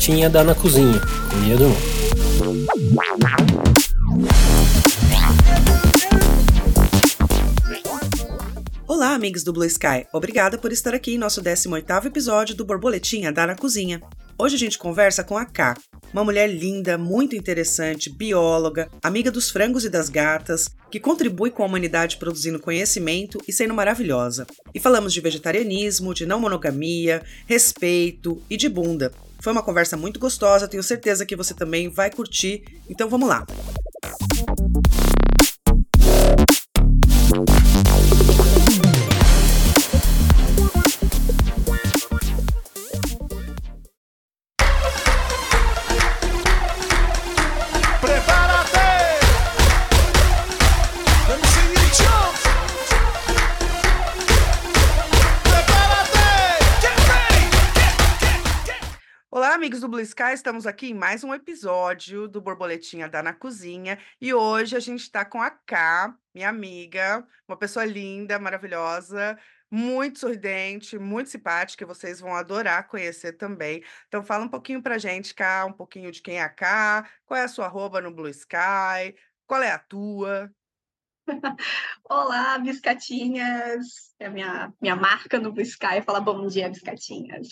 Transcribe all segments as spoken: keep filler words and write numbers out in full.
Borboletinha da Na Cozinha, com Nia Dumont. Olá, amigos do Blue Sky. Obrigada por estar aqui em nosso décimo oitavo episódio do Borboletinha da Na Cozinha. Hoje a gente conversa com a Ká, uma mulher linda, muito interessante, bióloga, amiga dos frangos e das gatas, que contribui com a humanidade produzindo conhecimento e sendo maravilhosa. E falamos de vegetarianismo, de não monogamia, respeito e de bunda. Foi uma conversa muito gostosa, tenho certeza que você também vai curtir, então vamos lá! Olá, amigos do Blue Sky, estamos aqui em mais um episódio do Borboletinha da Na Cozinha e hoje a gente está com a Ká, minha amiga, uma pessoa linda, maravilhosa, muito sorridente, muito simpática, e vocês vão adorar conhecer também. Então fala um pouquinho pra gente, Ká, um pouquinho de quem é a Ká, qual é a sua arroba no Blue Sky, qual é a tua? Olá, biscatinhas! É a minha, minha marca no Blue Sky, falar bom dia, biscatinhas.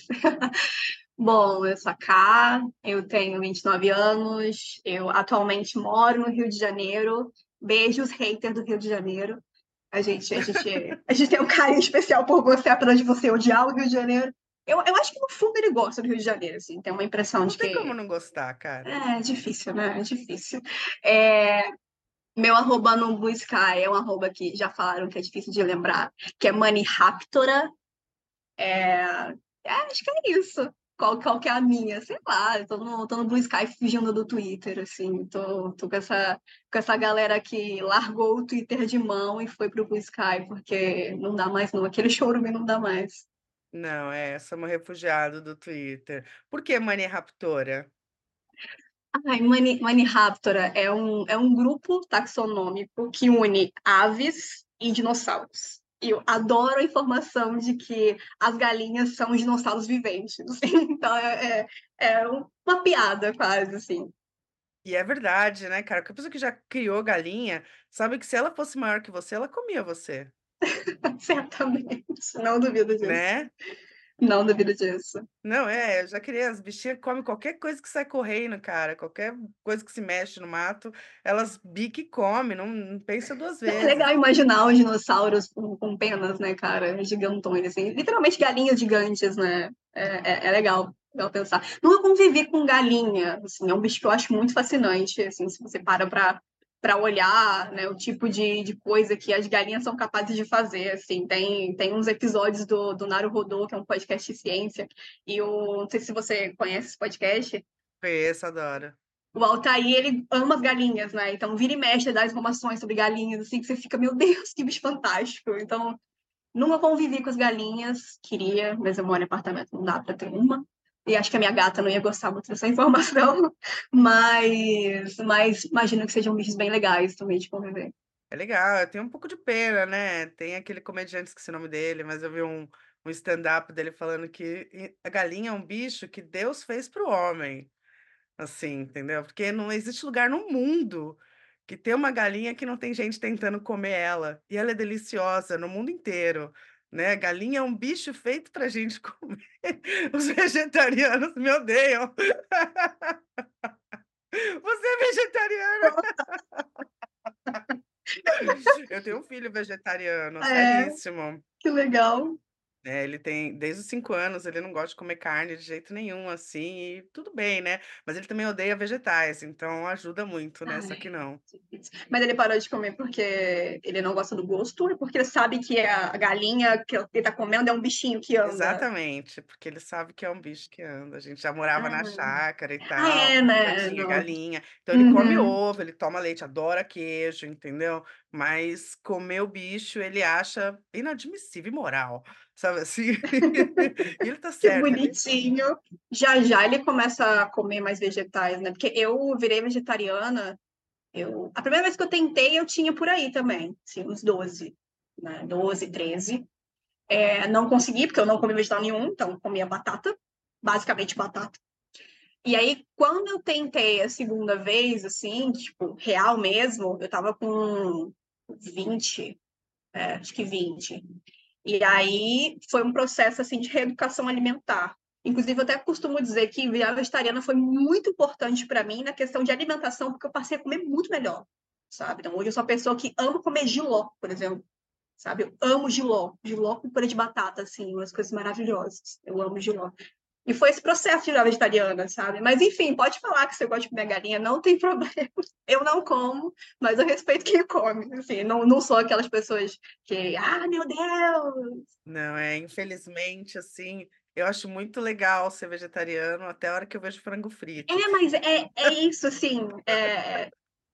Bom, eu sou a Ká, eu tenho vinte e nove anos, eu atualmente moro no Rio de Janeiro. Beijos, hater do Rio de Janeiro. A gente, a gente, a gente tem um carinho especial por você, apesar de você odiar o Rio de Janeiro. Eu, eu acho que no fundo ele gosta do Rio de Janeiro, assim, tem uma impressão Não de tem que... como não gostar, cara. É difícil, né? É difícil. É... Meu arroba no Blue Sky é um arroba que já falaram que é difícil de lembrar, que é Money Raptora. É... é, acho que é isso. Qual, qual que é a minha? Sei lá, eu tô no, tô no Blue Sky fugindo do Twitter, assim. Tô, tô com, essa, com essa galera que largou o Twitter de mão e foi pro Blue Sky, porque não dá mais não. Aquele chorume não dá mais. Não, é, somos refugiados do Twitter. Por que Mania Raptora? Ai, Mani, Maniraptora é um, é um grupo taxonômico que une aves e dinossauros. E eu adoro a informação de que as galinhas são dinossauros viventes. Então é, é, é uma piada quase, assim. E é verdade, né, cara? Porque a pessoa que já criou galinha sabe que se ela fosse maior que você, ela comia você, Certamente. Não duvido disso. né? Não duvido disso. Não, é, eu já criei, as bichinhas comem qualquer coisa que sai correndo, cara. Qualquer coisa que se mexe no mato, elas bica e come, não, não pensa duas É vezes. legal imaginar os dinossauros com, com penas, né, cara? Gigantões, assim. Literalmente galinhas gigantes, né? É, é, é legal, legal pensar. Nunca convivi com galinha, assim. É um bicho que eu acho muito fascinante, assim, se você para pra, pra olhar, né, o tipo de, de coisa que as galinhas são capazes de fazer, assim. Tem, tem uns episódios do, do Naruhodô, que é um podcast de ciência, e eu não sei se você conhece esse podcast. Conheço, adoro. O Altair, ele ama as galinhas, né? Então, vira e mexe, dá informações sobre galinhas, assim, que você fica, meu Deus, que bicho fantástico. Então, nunca convivi com as galinhas, queria, mas eu moro em apartamento, não dá pra ter uma. E acho que a minha gata não ia gostar muito dessa informação, mas, mas imagino que sejam bichos bem legais também de conviver. É legal, eu tenho um pouco de pena, né? Tem aquele comediante, esqueci o nome dele, mas eu vi um, um stand-up dele falando que i- a galinha é um bicho que Deus fez para o homem. Assim, entendeu? Porque não existe lugar no mundo que tem uma galinha que não tem gente tentando comer ela. E ela é deliciosa no mundo inteiro, né? Galinha é um bicho feito pra gente comer. Os vegetarianos me odeiam. Você é vegetariana? Eu tenho um filho vegetariano, É, seríssimo. que legal. É, ele tem desde os cinco anos, ele não gosta de comer carne de jeito nenhum, assim, e tudo bem, né? Mas ele também odeia vegetais, então ajuda muito, né? Só que Ai, não. mas ele parou de comer porque ele não gosta do gosto, ou porque ele sabe que a galinha que ele tá comendo é um bichinho que anda? Exatamente, porque ele sabe que é um bicho que anda. A gente já morava na Ah, chácara e ah tal, é, já né? tinha Não. galinha. Então ele come Uhum. ovo, ele toma leite, adora queijo, entendeu? Mas comer o bicho ele acha inadmissível, imoral, sabe assim? E ele tá Que certo, ele bonitinho. Já já ele começa a comer mais vegetais, né? Porque eu virei vegetariana. Eu... A primeira vez que eu tentei, eu tinha por aí também, assim, uns doze, né? doze, treze. É, não consegui, porque eu não comi vegetal nenhum, então comia batata, basicamente batata. E aí, quando eu tentei a segunda vez, assim, tipo, real mesmo, eu tava com vinte, é, acho que vinte. E aí foi um processo, assim, de reeducação alimentar. Inclusive, eu até costumo dizer que virar vegetariana foi muito importante para mim na questão de alimentação, porque eu passei a comer muito melhor, sabe? Então, hoje eu sou uma pessoa que ama comer jiló, por exemplo, sabe? Eu amo jiló, jiló com purê de batata, assim, umas coisas maravilhosas. Eu amo jiló. E foi esse processo de virar vegetariana, sabe? Mas, enfim, pode falar que você gosta de comer galinha, não tem problema. Eu não como, mas eu respeito quem come. Assim, não, não sou aquelas pessoas que, ah, meu Deus! Não, é, infelizmente, assim, eu acho muito legal ser vegetariano até a hora que eu vejo frango frito. É, mas é, é isso, assim. É...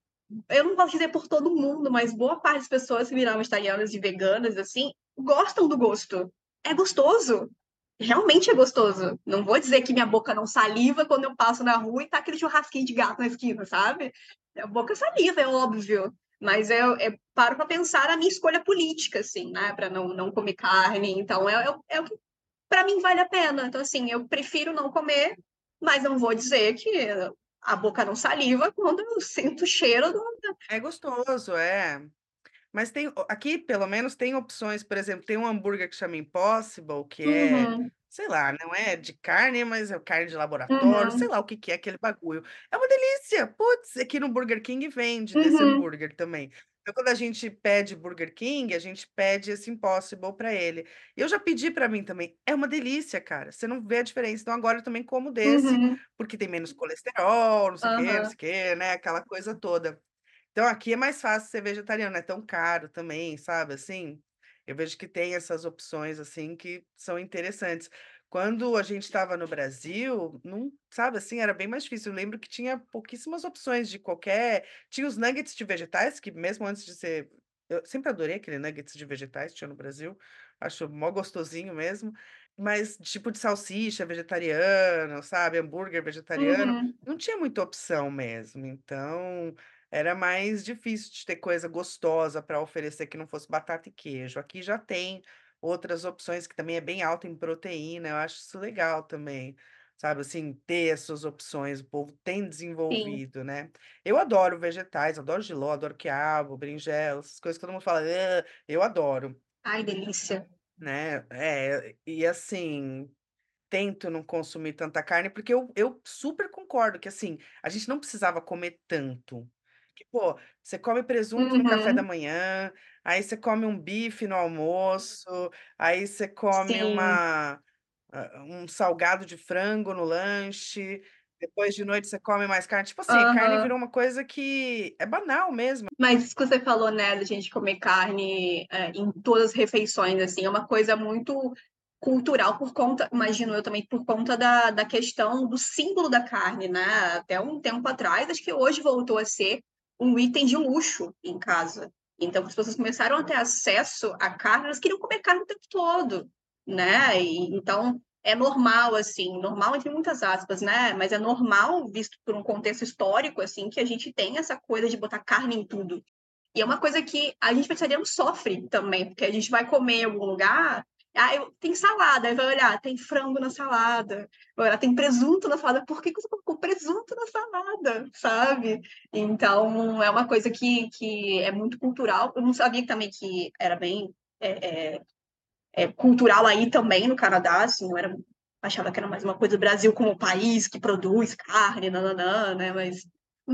Eu não posso dizer por todo mundo, mas boa parte das pessoas que viram vegetarianas e veganas, assim, gostam do gosto. É gostoso. Realmente é gostoso. Não vou dizer que minha boca não saliva quando eu passo na rua e tá aquele churrasquinho de gato na esquina, sabe? A boca saliva, é óbvio. Mas eu, eu paro para pensar na minha escolha política, assim, né? Para não, não comer carne. Então, é, é, é o que para mim vale a pena. Então, assim, eu prefiro não comer, mas não vou dizer que a boca não saliva quando eu sinto o cheiro do... É gostoso, é. Mas tem, aqui, pelo menos, tem opções. Por exemplo, tem um hambúrguer que chama Impossible, que é, Uhum, sei lá, não é de carne, mas é carne de laboratório, sei uhum, lá o que que é aquele bagulho. É uma delícia! Putz, aqui no Burger King vende desse uhum, hambúrguer também. Então, quando a gente pede Burger King, a gente pede esse Impossible para ele. E eu já pedi para mim também. É uma delícia, cara. Você não vê a diferença. Então, agora eu também como desse, uhum, porque tem menos colesterol, não sei o quê, não sei uhum. o quê, né? Aquela coisa toda. Então aqui é mais fácil ser vegetariano, não é tão caro também, sabe, assim? Eu vejo que tem essas opções, assim, que são interessantes. Quando a gente estava no Brasil, não, sabe, assim, era bem mais difícil. Eu lembro que tinha pouquíssimas opções de qualquer... Tinha os nuggets de vegetais, que mesmo antes de ser... Eu sempre adorei aquele nuggets de vegetais que tinha no Brasil. Acho mó gostosinho mesmo. Mas tipo de salsicha vegetariano, sabe? Hambúrguer vegetariano. Uhum, Não tinha muita opção mesmo. Então... Era mais difícil de ter coisa gostosa para oferecer que não fosse batata e queijo. Aqui já tem outras opções que também é bem alta em proteína. Eu acho isso legal também, sabe? Assim, ter essas opções, o povo tem sim. desenvolvido, né? Eu adoro vegetais, adoro jiló, adoro quiabo, berinjela, essas coisas que todo mundo fala, "Ah", eu adoro, Ai, delícia. né? É, e assim, tento não consumir tanta carne, porque eu, eu super concordo que, assim, a gente não precisava comer tanto. Que, pô, você come presunto no café da Uhum, manhã, aí você come um bife no almoço, aí você come sim. uma, ah, um salgado de frango no lanche, depois de noite você come mais carne. Tipo assim, a carne Aham. virou uma coisa que é banal mesmo. Mas isso que você falou, né, da gente comer carne é, em todas as refeições, assim, é uma coisa muito cultural por conta, imagino eu também, por conta da, da questão do símbolo da carne, né? Até um tempo atrás, acho que hoje voltou a ser um item de luxo em casa. Então, as pessoas começaram a ter acesso à carne, elas queriam comer carne o tempo todo, né? E, então, é normal, assim, normal entre muitas aspas, né? Mas é normal, visto por um contexto histórico, assim, que a gente tem essa coisa de botar carne em tudo. E é uma coisa que a gente vegetariano sofre também, porque a gente vai comer em algum lugar, ah, eu, tem salada, aí vai olhar, tem frango na salada, vai olhar, tem presunto na salada, por que, que você colocou presunto na salada, sabe? Então, é uma coisa que, que é muito cultural. Eu não sabia também que era bem é, é, é, cultural aí também no Canadá, assim, não era, achava que era mais uma coisa do Brasil como país que produz carne, nananã, né? Mas,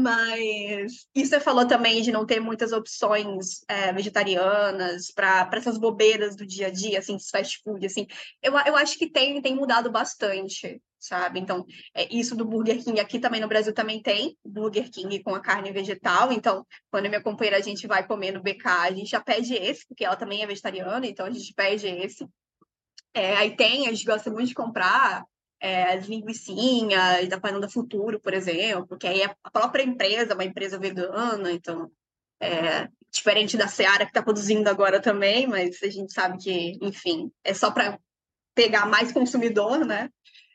mas e você falou também de não ter muitas opções é, vegetarianas para essas bobeiras do dia a dia, assim, fast food, assim. Eu, eu acho que tem, tem mudado bastante, sabe? Então, é, isso do Burger King aqui também no Brasil também tem, Burger King com a carne vegetal, então quando minha companheira a gente vai comer no B K, a gente já pede esse, porque ela também é vegetariana, então a gente pede esse. É, aí tem, a gente gosta muito de comprar é, as linguicinhas da Fazenda Futuro, por exemplo, que aí é a própria empresa, uma empresa vegana, então é diferente da Seara que está produzindo agora também, mas a gente sabe que, enfim, é só para pegar mais consumidor, né?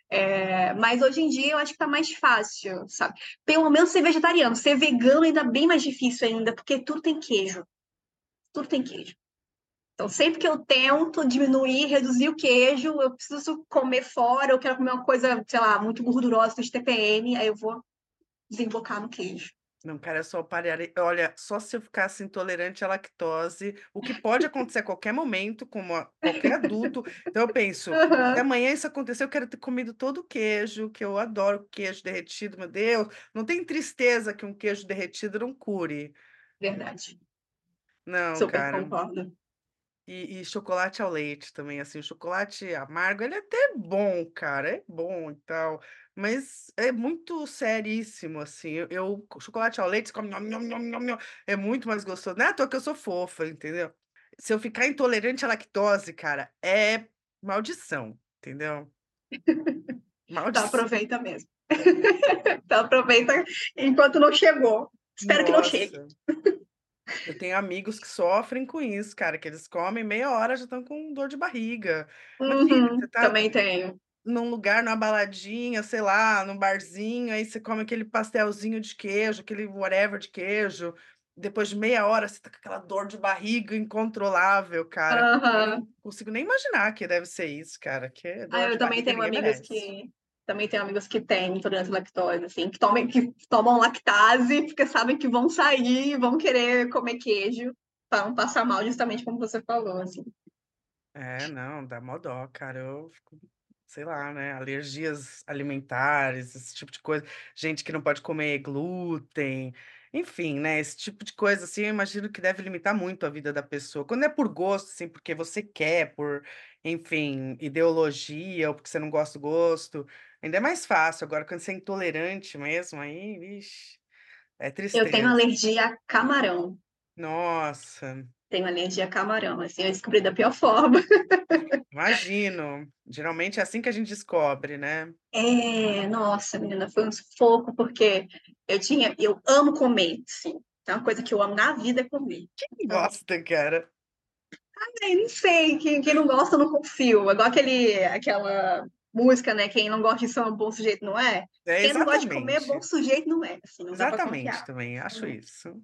É, mas hoje em dia eu acho que tá mais fácil, sabe? Pelo menos ser vegetariano, ser vegano ainda é bem mais difícil ainda, porque tudo tem queijo, tudo tem queijo. Então, sempre que eu tento diminuir, reduzir o queijo, eu preciso comer fora, eu quero comer uma coisa, sei lá, muito gordurosa, de T P M, aí eu vou desembocar no queijo. Não, cara, eu só pararei. Olha, só se eu ficasse intolerante à lactose, o que pode acontecer a qualquer momento, como a qualquer adulto. Então eu penso, se Aham, amanhã isso acontecer, eu quero ter comido todo o queijo, que eu adoro queijo derretido, meu Deus. Não tem tristeza que um queijo derretido não cure. verdade. Não, Super cara. concordo. E, e chocolate ao leite também, assim, o chocolate amargo, ele é até bom, cara, é bom e tal, mas é muito seríssimo, assim, eu, eu- chocolate ao leite, você come, nham, nham, nham, nham, nham, é muito mais gostoso, não é à toa que eu sou fofa, entendeu? Se eu ficar intolerante à lactose, cara, é maldição, entendeu? Então Maldição, aproveita mesmo. Então aproveita enquanto não chegou. Espero que não chegue. nossa, eu tenho amigos que sofrem com isso, cara, que eles comem meia hora já estão com dor de barriga. Imagina, você Uhum, tá também tenho. num lugar, numa baladinha, sei lá, num barzinho, aí você come aquele pastelzinho de queijo, aquele whatever de queijo. Depois de meia hora, você tá com aquela dor de barriga incontrolável, cara. Eu Aham. não consigo nem imaginar que deve ser isso, cara. Que Ah, dor eu de também barriga tenho ninguém amigas merece. que também tenho amigos que têm intolerância à lactose, assim, que tomam, que tomam lactase porque sabem que vão sair e vão querer comer queijo para não passar mal, justamente como você falou, assim. É, não, dá mó dó, cara. Eu fico, sei lá, né? Alergias alimentares, esse tipo de coisa. Gente que não pode comer glúten, enfim, né? Esse tipo de coisa, assim, eu imagino que deve limitar muito a vida da pessoa. Quando é por gosto, assim, porque você quer, por, enfim, ideologia, ou porque você não gosta do gosto, ainda é mais fácil. Agora, quando você é intolerante mesmo, aí, vixe, é Eu tenho tristeza. alergia a camarão. Nossa. Tenho alergia a camarão, assim, eu descobri da pior forma. Imagino. Geralmente é assim que a gente descobre, né? É, nossa, menina, foi um sufoco, porque eu tinha, eu amo comer, sim. É uma coisa que eu amo na vida é comer. Então, Gosta, cara. ai, não sei, quem, quem não gosta, eu não confio. É igual aquele, aquela música, né? Quem não gosta de ser um bom sujeito não é. É Quem não gosta de comer, bom exatamente. sujeito não é. Assim, não dá pra Exatamente confiar. também, acho isso.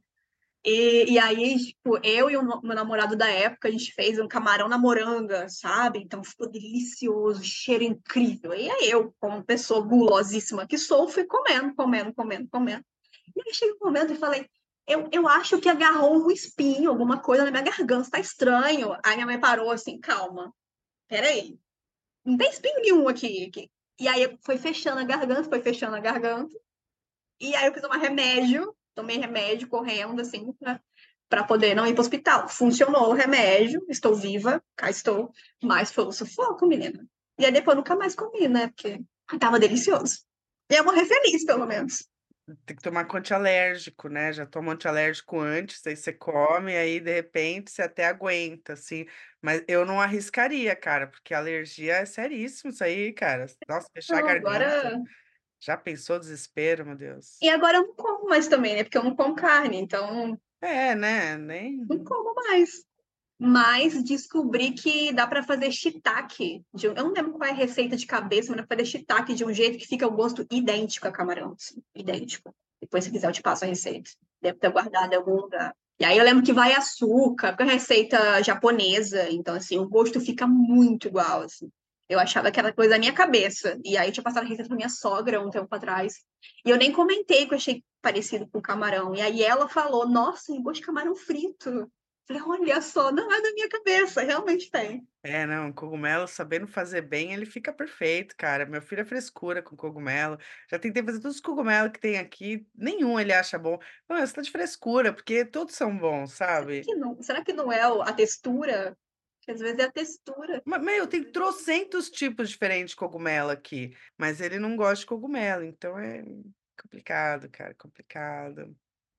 E, e aí, tipo, eu e o no- meu namorado da época, a gente fez um camarão na moranga, sabe? Então ficou delicioso, cheiro incrível. E aí eu, como pessoa gulosíssima que sou, fui comendo, comendo, comendo, comendo. E aí cheguei um momento e falei, eu, eu acho que agarrou um espinho, alguma coisa na minha garganta, tá estranho. Aí minha mãe parou assim, calma, peraí, não tem espinho nenhum aqui, aqui. E aí foi fechando a garganta, foi fechando a garganta. E aí eu fiz um remédio, tomei remédio correndo, assim, pra, pra poder não ir pro hospital. Funcionou o remédio, estou viva, cá estou. Mas foi um sufoco, menina. E aí depois eu nunca mais comi, né? Porque tava delicioso. E eu morri feliz, pelo menos. Tem que tomar com antialérgico, né? Já toma antialérgico antes, aí você come, aí de repente você até aguenta, assim. Mas eu não arriscaria, cara, porque alergia é seríssimo isso aí, cara. Nossa, fechar a Não, garganta. agora. Já pensou o desespero, meu Deus? E agora eu não como mais também, né? Porque eu não como carne, então É, né? não Nem. como mais. Mas descobri que dá para fazer shiitake. De um- Eu não lembro qual é a receita de cabeça, mas dá pra fazer shiitake de um jeito que fica o gosto idêntico a camarão. Assim, idêntico. Depois, se quiser, eu te passo a receita. Deve ter guardado em algum lugar. E aí eu lembro que vai açúcar, porque é receita japonesa. Então, assim, o gosto fica muito igual, assim. Eu achava que era coisa da minha cabeça. E aí eu tinha passado a receita pra minha sogra um tempo atrás. E eu nem comentei que eu achei parecido com camarão. E aí ela falou, nossa, gosto de camarão frito. Falei, olha só, não é da minha cabeça, realmente tem. É, não, cogumelo, sabendo fazer bem, ele fica perfeito, cara. Meu filho é frescura com cogumelo. Já tentei fazer todos os cogumelos que tem aqui, nenhum ele acha bom. Não, você tá de frescura, porque todos são bons, Será sabe? que não, será que não é o- a textura? Porque às vezes é a textura. Mas, meu, tem trocentos tipos diferentes de cogumelo aqui, mas ele não gosta de cogumelo, então é complicado, cara, complicado.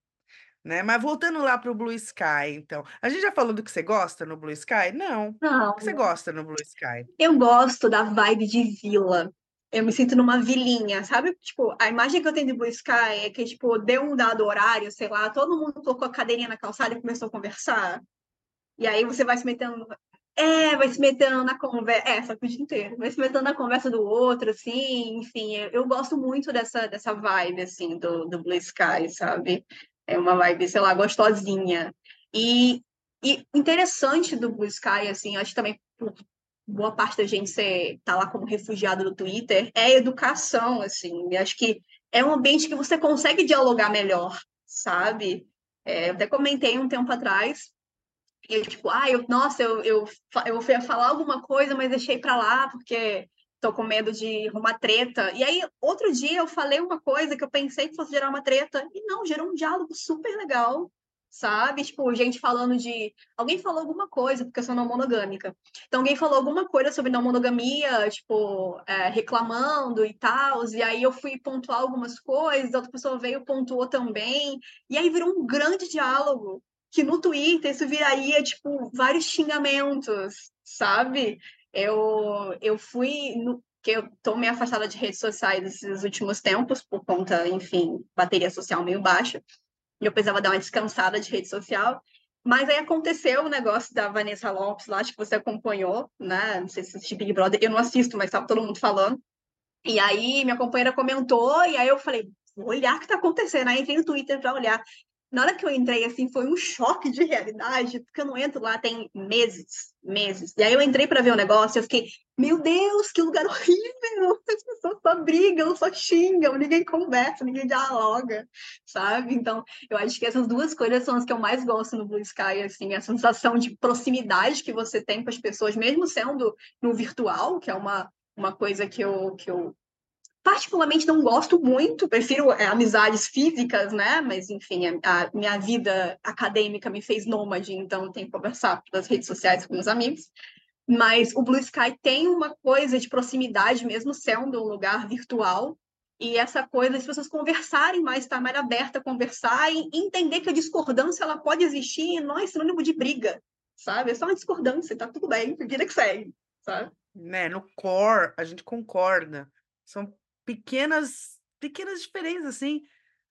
Né? Mas voltando lá pro Blue Sky, então. A gente já falou do que você gosta no Blue Sky? Não. O que você Não, gosta no Blue Sky? eu gosto da vibe de vila. Eu me sinto numa vilinha, sabe? Tipo, a imagem que eu tenho de Blue Sky é que, tipo, deu um dado horário, sei lá, todo mundo colocou a cadeirinha na calçada e começou a conversar. E aí você vai se metendo. É, vai se metendo na conversa. É, só que o dia inteiro. Vai se metendo na conversa do outro, assim, enfim. Eu, eu gosto muito dessa, dessa vibe, assim, do, do Blue Sky, sabe? É uma vibe, sei lá, gostosinha. E E interessante do Blue Sky, assim, acho que também por boa parte da gente ser, tá lá como refugiado do Twitter, é a educação, assim. E acho que é um ambiente que você consegue dialogar melhor, sabe? É, eu até comentei um tempo atrás, e eu, tipo, ah, eu, nossa, eu, eu, fa- eu ia falar alguma coisa, mas deixei pra lá porque tô com medo de arrumar treta. E aí, outro dia, eu falei uma coisa que eu pensei que fosse gerar uma treta, e não, gerou um diálogo super legal, sabe? Tipo, gente falando de. Alguém falou alguma coisa, porque eu sou não monogâmica. Então, alguém falou alguma coisa sobre não monogamia, tipo, é, reclamando e tal, e aí eu fui pontuar algumas coisas, a outra pessoa veio e pontuou também, e aí virou um grande diálogo que no Twitter isso viraria, tipo, vários xingamentos, sabe? Eu, eu fui, no, que eu tô meio afastada de redes sociais esses últimos tempos, por conta, enfim, bateria social meio baixa, e eu precisava dar uma descansada de rede social, mas aí aconteceu o negócio da Vanessa Lopes lá, acho que você acompanhou, né? Não sei se assistiu Big Brother, eu não assisto, mas tava todo mundo falando. E aí minha companheira comentou, e aí eu falei, vou olhar o que tá acontecendo. Aí entrei no Twitter para olhar. Na hora que eu entrei, assim, foi um choque de realidade, porque eu não entro lá tem meses, meses. E aí eu entrei para ver o negócio e eu fiquei, meu Deus, que lugar horrível! As pessoas só brigam, só xingam, ninguém conversa, ninguém dialoga, sabe? Então, eu acho que essas duas coisas são as que eu mais gosto no Blue Sky, assim, a sensação de proximidade que você tem com as pessoas, mesmo sendo no virtual, que é uma, uma coisa que eu, que eu particularmente não gosto muito, prefiro é, amizades físicas, né? Mas, enfim, a, a minha vida acadêmica me fez nômade, então eu tenho que conversar pelas redes sociais com os amigos. Mas o Blue Sky tem uma coisa de proximidade, mesmo sendo um lugar virtual, e essa coisa de as pessoas conversarem mais, estar mais aberta a conversar e entender que a discordância ela pode existir e não é sinônimo de briga, sabe? É só uma discordância, tá tudo bem, vida que segue, sabe? Né, no core, a gente concorda. São pequenas pequenas diferenças, assim,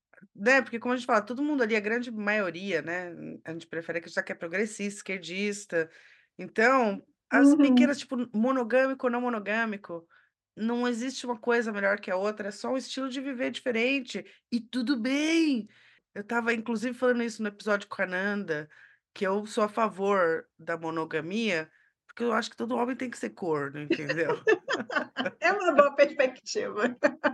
né, porque como a gente fala, todo mundo ali, a grande maioria, né, a gente prefere acreditar que é progressista, esquerdista. Então, as Uhum. pequenas, tipo, monogâmico ou não monogâmico, não existe uma coisa melhor que a outra, é só um estilo de viver diferente, e tudo bem. Eu estava inclusive falando isso no episódio com a Nanda, que eu sou a favor da monogamia, porque eu acho que todo homem tem que ser corno, entendeu? É uma boa perspectiva.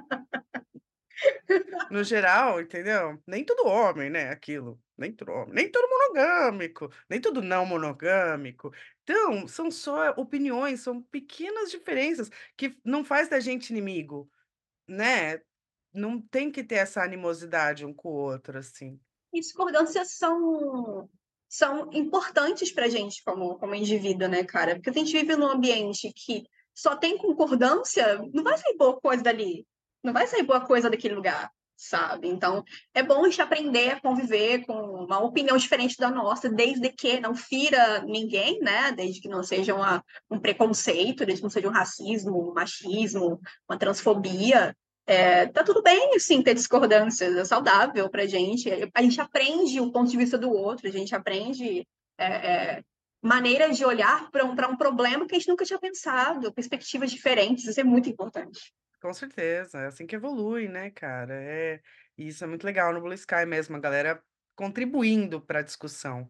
No geral, entendeu? Nem todo homem, né, aquilo, nem todo homem, nem todo monogâmico, nem todo não monogâmico. Então, são só opiniões, são pequenas diferenças que não faz da gente inimigo, né? Não tem que ter essa animosidade um com o outro, assim. E discordâncias são, são importantes para a gente como, como indivíduo, né, cara? Porque se a gente vive num ambiente que só tem concordância, não vai sair boa coisa dali. Não vai sair boa coisa daquele lugar, sabe? Então, é bom a gente aprender a conviver com uma opinião diferente da nossa, desde que não fira ninguém, né? Desde que não seja uma, um preconceito, desde que não seja um racismo, um machismo, uma transfobia. É, tá tudo bem, assim, ter discordâncias, é saudável pra gente. A gente aprende o ponto de vista do outro, a gente aprende é, é, maneiras de olhar para um, para um problema que a gente nunca tinha pensado, perspectivas diferentes, isso é muito importante. Com certeza, é assim que evolui, né, cara? É, e isso é muito legal no Blue Sky mesmo, a galera contribuindo para a discussão.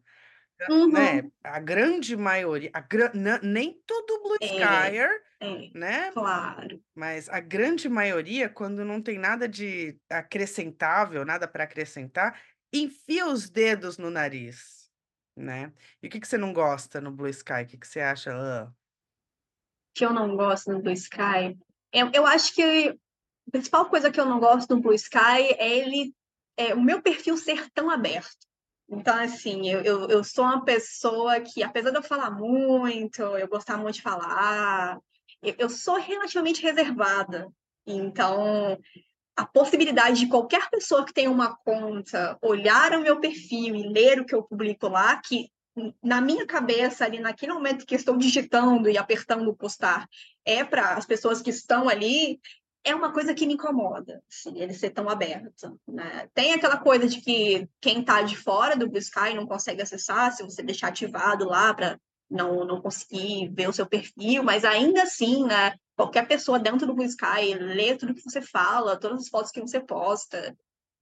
Né, Uhum. a grande maioria, a gran nã nem todo Blue É, Skyer, é, né, claro. mas a grande maioria, quando não tem nada de acrescentável, nada para acrescentar, enfia os dedos no nariz, né. E o que que você não gosta no Blue Sky? O que que você acha? "Hã"? Que eu não gosto no Blue Sky. Eu, eu acho que a principal coisa que eu não gosto do Blue Sky é ele, é o meu perfil ser tão aberto. Então, assim, eu, eu, eu sou uma pessoa que, apesar de eu falar muito, eu gostar muito de falar, eu, eu sou relativamente reservada. Então, a possibilidade de qualquer pessoa que tenha uma conta olhar o meu perfil e ler o que eu publico lá, que na minha cabeça, ali naquele momento que estou digitando e apertando postar, é para as pessoas que estão ali, é uma coisa que me incomoda, assim, ele ser tão aberto, né? Tem aquela coisa de que quem está de fora do Blue Sky não consegue acessar, se você deixar ativado lá para não, não conseguir ver o seu perfil, mas ainda assim, né? Qualquer pessoa dentro do Blue Sky lê tudo que você fala, todas as fotos que você posta.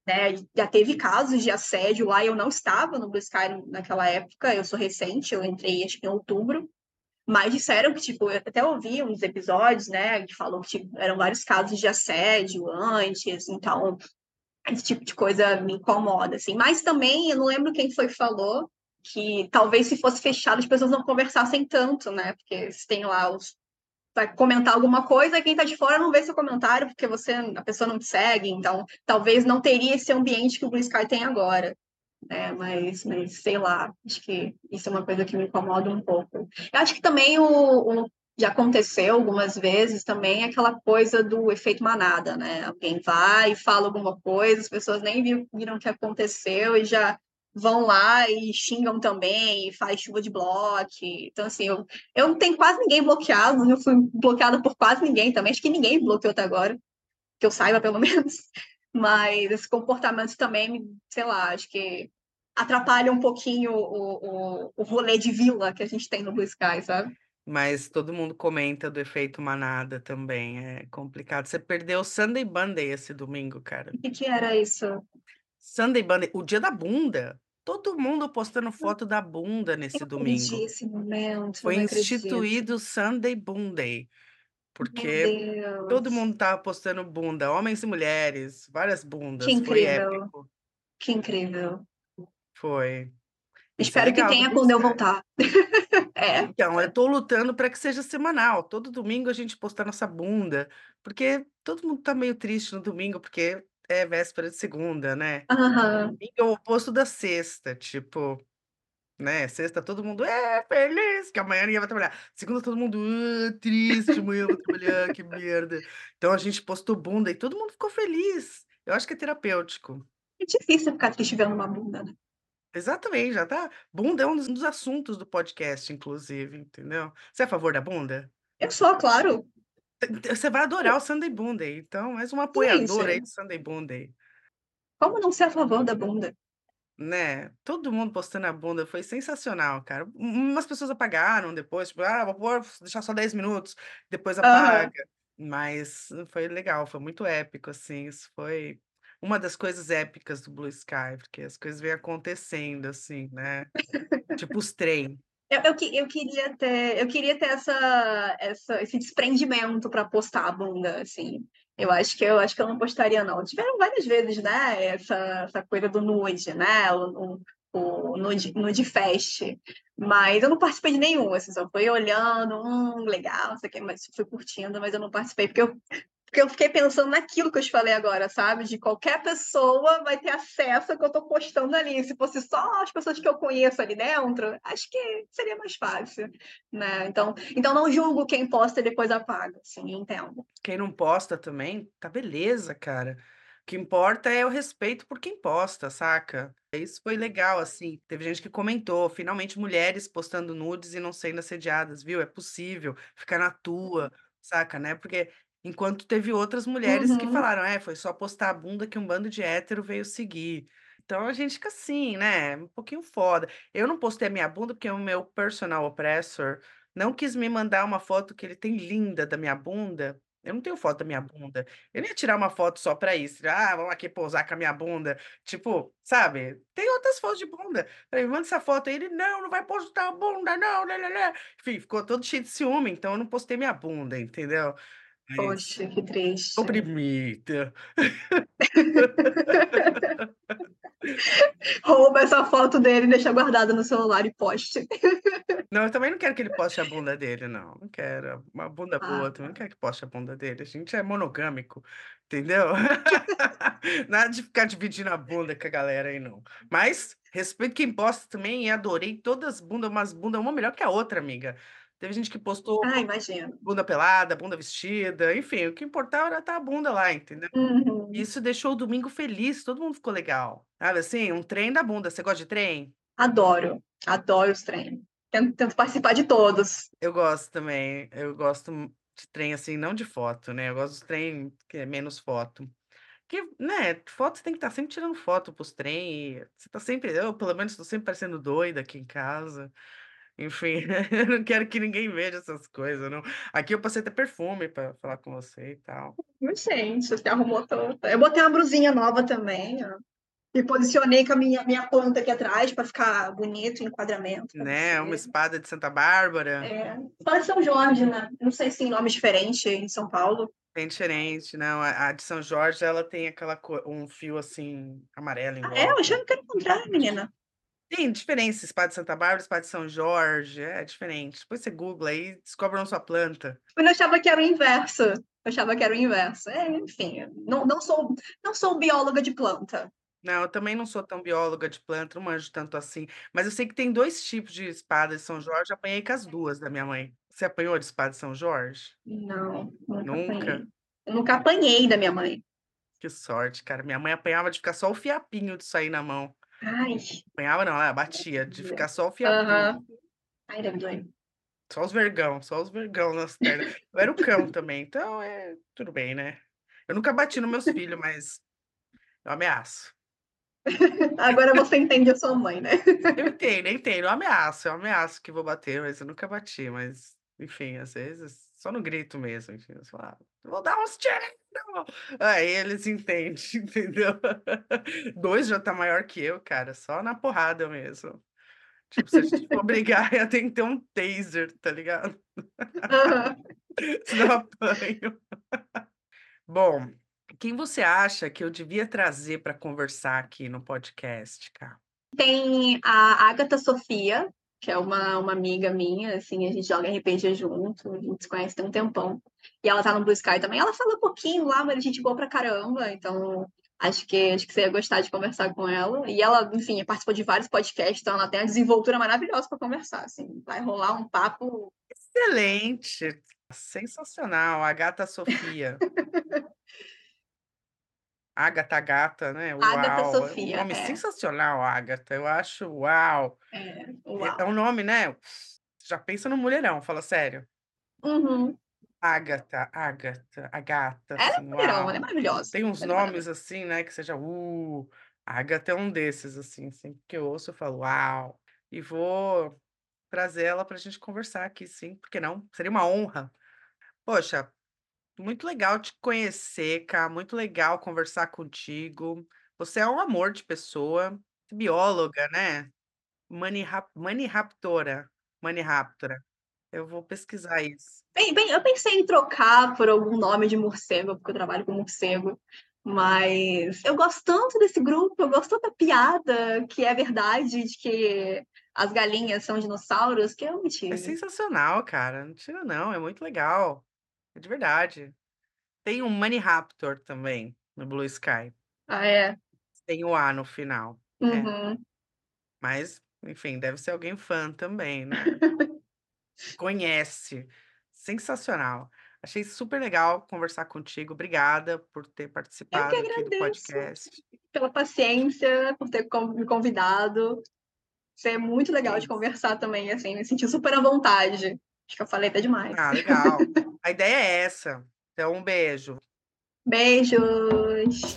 né? Já teve casos de assédio lá, eu não estava no Blue Sky naquela época, eu sou recente, eu entrei acho que em outubro, mas disseram que, tipo, eu até ouvi uns episódios, né, que falou que tipo, eram vários casos de assédio antes, então esse tipo de coisa me incomoda, assim. Mas também, eu não lembro quem foi que falou que talvez se fosse fechado as pessoas não conversassem tanto, né, porque se tem lá os vai comentar alguma coisa, quem tá de fora não vê seu comentário, porque você, a pessoa não te segue, então talvez não teria esse ambiente que o Blue Sky tem agora. É, mas, mas sei lá, acho que isso é uma coisa que me incomoda um pouco. Eu acho que também o, o- já aconteceu algumas vezes também aquela coisa do efeito manada, né? Alguém vai e fala alguma coisa, as pessoas nem viram, viram o que aconteceu e já vão lá e xingam também, e faz chuva de bloco. Então, assim, eu, eu não tenho quase ninguém bloqueado, eu fui bloqueada por quase ninguém também, acho que ninguém me bloqueou até agora, que eu saiba pelo menos. Mas esse comportamento também, me- sei lá, acho que atrapalha um pouquinho o, o, o rolê de vila que a gente tem no Blue Sky, sabe? Mas todo mundo comenta do efeito manada também. É complicado. Você perdeu o Sunday Bunday esse domingo, cara. O que, que era isso? Sunday Bunday, o dia da bunda. Todo mundo postando foto da bunda nesse Eu perdi domingo. esse momento, Foi não acredito. instituído Sunday Bunday, Meu porque todo Deus, mundo tava postando bunda, homens e mulheres, várias que bundas. Foi incrível, épico. que incrível. Foi. Isso é Espero que legal do tenha Blue quando eu Sky. voltar. É, Então, eu tô lutando para que seja semanal. Todo domingo a gente postar nossa bunda, porque todo mundo tá meio triste no domingo, porque é véspera de segunda, né? aham. Domingo é o oposto da sexta, tipo, né? Sexta todo mundo é feliz, que amanhã ninguém vai trabalhar. Segunda todo mundo "Ah, triste, amanhã eu vou trabalhar, que merda." Então a gente postou bunda e todo mundo ficou feliz. Eu acho que é terapêutico. É difícil ficar triste vendo uma bunda, né? Exatamente, já tá. Bunda é um dos um dos assuntos do podcast, inclusive, entendeu? Você é a favor da bunda? Eu sou, claro. Você vai adorar o Sunday Bunday, então, mais uma apoiadora aí Gente, do Sunday Bunday, como não ser a favor da bunda? né? Todo mundo postando a bunda, foi sensacional, cara. Um umas pessoas apagaram depois, tipo: "Ah, vou pôr deixar só dez minutos", depois Aham. apaga, mas foi legal, foi muito épico, assim, isso foi uma das coisas épicas do Blue Sky, porque as coisas vêm acontecendo, assim, né, tipo os trem. Eu, eu, que- eu queria ter, eu queria ter essa, essa, esse desprendimento para postar a bunda, assim. Eu acho que eu acho que eu não postaria, não. Tiveram várias vezes, né? Essa, essa coisa do nude, né? O, o, o nude, nude fest. Mas eu não participei de nenhum, assim, só fui olhando, hum, legal, não sei o que, mas fui curtindo, mas eu não participei, porque eu porque eu fiquei pensando naquilo que eu te falei agora, sabe? De qualquer pessoa vai ter acesso ao que eu tô postando ali. Se fosse só as pessoas que eu conheço ali dentro, acho que seria mais fácil, né? Então, então não julgo quem posta e depois apaga, assim, eu entendo. Quem não posta também, tá beleza, cara. O que importa é o respeito por quem posta, saca? Isso foi legal, assim. Teve gente que comentou, finalmente mulheres postando nudes e não sendo assediadas, viu? É possível ficar na tua, saca, né? Porque enquanto teve outras mulheres que Uhum, falaram, é, foi só postar a bunda que um bando de hétero veio seguir. Então a gente fica assim, né? Um pouquinho foda. Eu não postei a minha bunda porque o meu personal oppressor não quis me mandar uma foto que ele tem linda da minha bunda. Eu não tenho foto da minha bunda. Eu não ia tirar uma foto só pra isso. Ah, vamos aqui posar com a minha bunda. Tipo, sabe? Tem outras fotos de bunda. Falei, manda essa foto aí. Ele, não, não vai postar a bunda, não, né, né, né. Enfim, ficou todo cheio de ciúme, então eu não postei minha bunda, entendeu? Mas, poxa, que triste. oprimida. Rouba essa foto dele, deixa guardada no celular e poste. Não, eu também não quero que ele poste a bunda dele, não. Não quero. Uma bunda boa, Ah, eu também não tá. quero que poste a bunda dele. A gente é monogâmico, entendeu? Nada de ficar dividindo a bunda com a galera aí, não. Mas respeito quem posta também e adorei todas as bundas, umas bundas, uma melhor que a outra, amiga. Teve gente que postou Ah, imagino. bunda pelada, bunda vestida, enfim, o que importava era estar a bunda lá, entendeu? Uhum. Isso deixou o domingo feliz, todo mundo ficou legal. Sabe assim, um trem da bunda. Você gosta de trem? Adoro, adoro os treinos. Tento, tento participar de todos. Eu gosto também. Eu gosto de trem assim, não de foto, né? Eu gosto dos trem que é menos foto. Que, né, foto você tem que estar sempre tirando foto pros trem. e Você tá sempre, eu pelo menos tô sempre parecendo doida aqui em casa. Enfim, eu não quero que ninguém veja essas coisas, não. Aqui eu passei até perfume pra falar com você e tal. Gente, você arrumou toda. Eu botei uma blusinha nova também, ó. Me posicionei com a minha, minha planta aqui atrás para ficar bonito o enquadramento. pra Né, uma você. espada de Santa Bárbara. É. Espada São Jorge, né? Não sei se tem nome diferente em São Paulo. Bem diferente, não. A, a de São Jorge, ela tem aquela cor, um fio assim, amarelo em Ah, é? Eu volta. achava que era o contrário, menina. Tem diferença, espada de Santa Bárbara, espada de São Jorge, é diferente. Depois você googla aí, descobre a sua planta. Eu achava que era o inverso. Eu achava que era o inverso. É, enfim, não, não, sou, não sou bióloga de planta. Não, eu também não sou tão bióloga de planta, não manjo tanto assim. Mas eu sei que tem dois tipos de espada de São Jorge, eu apanhei com as duas da minha mãe. Você apanhou de espada de São Jorge? Não, nunca Nunca? apanhei. Eu nunca apanhei da minha mãe. Que sorte, cara. Minha mãe apanhava de ficar só o fiapinho de sair na mão. Ai, Apanhava não, ela batia, de ficar só o fiapinho. aham. Ai, deve doer. Só os vergão, só os vergão nas pernas. Eu era o cão também, então é tudo bem, né? Eu nunca bati nos meus filhos, mas eu ameaço. Agora você entende a sua mãe, né? Eu entendo, eu entendo. Eu ameaço, eu ameaço que vou bater, mas eu nunca bati. Mas, enfim, às vezes, só no grito mesmo. Enfim, eu falo, ah, vou dar uns tiros. Aí eles entendem, entendeu? Dois já tá maior que eu, cara, só na porrada mesmo. Tipo, se a gente for brigar, tem que ter um taser, tá ligado? Aham. Senão eu apanho. Bom, quem você acha que eu devia trazer para conversar aqui no podcast, cara? Tem a Agatha Sofia, que é uma, uma amiga minha, assim, a gente joga R P G junto, a gente se conhece tem um tempão. E ela tá no Blue Sky também. Ela fala um pouquinho lá, mas a gente boa pra caramba, então acho que, acho que você ia gostar de conversar com ela. E ela, enfim, participou de vários podcasts, então ela tem uma desenvoltura maravilhosa para conversar, assim. Vai rolar um papo. Excelente, sensacional, Agatha Sofia. Agatha Gata, né? Agatha Uau, é um Sofia, nome é. sensacional, Agatha. Eu acho, uau. É, É, uau. é um nome, né? Já pensa no mulherão, fala sério. Uhum. Agatha, Agatha, Agatha, Ela é assim, mulherão, ela é uau. maravilhosa. Tem uns Ela é nomes maravilhosa. assim, né? Que seja, uh, Agatha é um desses, assim, sempre que eu ouço, eu falo, uau. E vou trazer ela pra gente conversar aqui, sim, por que não? Seria uma honra. Poxa, muito legal te conhecer, cara. Muito legal conversar contigo. Você é um amor de pessoa, bióloga, né? Manirap Maniraptora. Maniraptora. Eu vou pesquisar isso. Bem, bem, eu pensei em trocar por algum nome de morcego, porque eu trabalho com morcego. Mas eu gosto tanto desse grupo, eu gosto tanto da piada, que é verdade, de que as galinhas são dinossauros, que eu me É tive. sensacional, cara. Não tira não, é muito legal. É de verdade. Tem um Maniraptor também no Blue Sky. Ah, é? Tem o A no final. É, Uhum. mas, enfim, deve ser alguém fã também, né? Conhece. Sensacional. Achei super legal conversar contigo. Obrigada por ter Eu que participado aqui do agradeço podcast. pela paciência, por ter con- me convidado. Isso é muito legal de Isso. conversar também, assim, me senti super à vontade. Acho que eu falei até demais. Ah, legal. A ideia é essa. Então, um beijo. Beijos!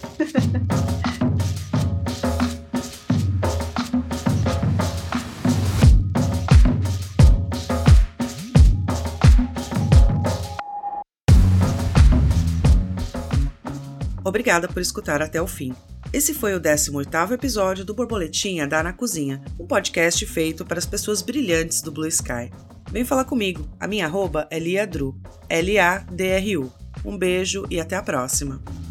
Obrigada por escutar até o fim. Esse foi o décimo oitavo episódio do Borboletinha Dá na Cozinha, um podcast feito para as pessoas brilhantes do Blue Sky. Vem falar comigo, a minha arroba é Liadru, L A D R U. Um beijo e até a próxima!